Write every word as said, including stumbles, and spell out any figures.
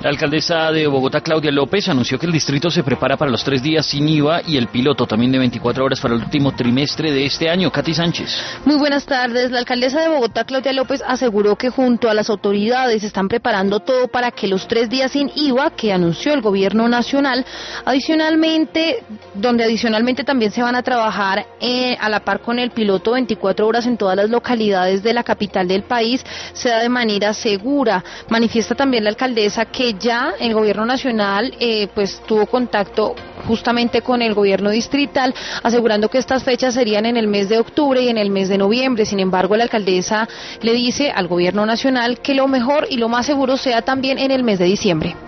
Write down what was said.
La alcaldesa de Bogotá, Claudia López, anunció que el distrito se prepara para los tres días sin I V A y el piloto también de veinticuatro horas para el último trimestre de este año. Katy Sánchez. Muy buenas tardes. La alcaldesa de Bogotá, Claudia López, aseguró que junto a las autoridades están preparando todo para que los tres días sin I V A que anunció el gobierno nacional, adicionalmente, donde adicionalmente también se van a trabajar eh, a la par con el piloto veinticuatro horas en todas las localidades de la capital del país, sea de manera segura. Manifiesta también la alcaldesa que ya el gobierno nacional eh, pues tuvo contacto justamente con el gobierno distrital, asegurando que estas fechas serían en el mes de octubre y en el mes de noviembre. Sin embargo, la alcaldesa le dice al gobierno nacional que lo mejor y lo más seguro sea también en el mes de diciembre.